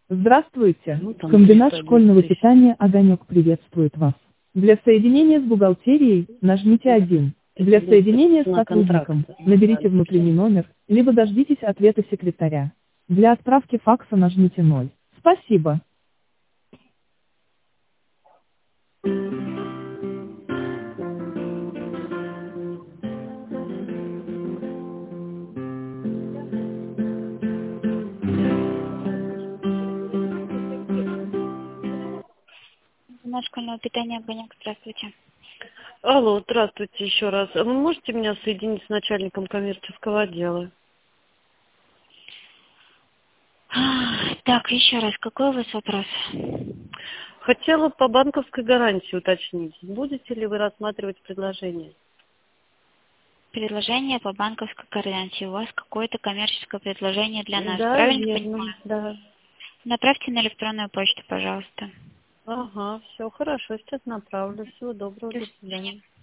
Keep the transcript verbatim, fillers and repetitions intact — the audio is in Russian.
Здравствуйте. Ну, там Комбинат триста школьного одиннадцать. питания «Огонек» приветствует вас. Для соединения с бухгалтерией нажмите один. Для Это идет соединения с цена сотрудником контракта. наберите Да, внутренний номер, либо дождитесь ответа секретаря. Для отправки факса нажмите ноль. Спасибо. Наш школьного питания «Огонек». Здравствуйте. Алло, здравствуйте еще раз. А вы можете меня соединить с начальником коммерческого отдела? А, Так, еще раз, какой у вас вопрос? Хотела по банковской гарантии уточнить. Будете ли вы рассматривать предложение? Предложение по банковской гарантии. У вас какое-то коммерческое предложение для нас, Да, правильно верно, понимаю? да. Направьте на электронную почту, пожалуйста. Ага, все хорошо, сейчас направлю. Всего доброго, До до свидания. свидания.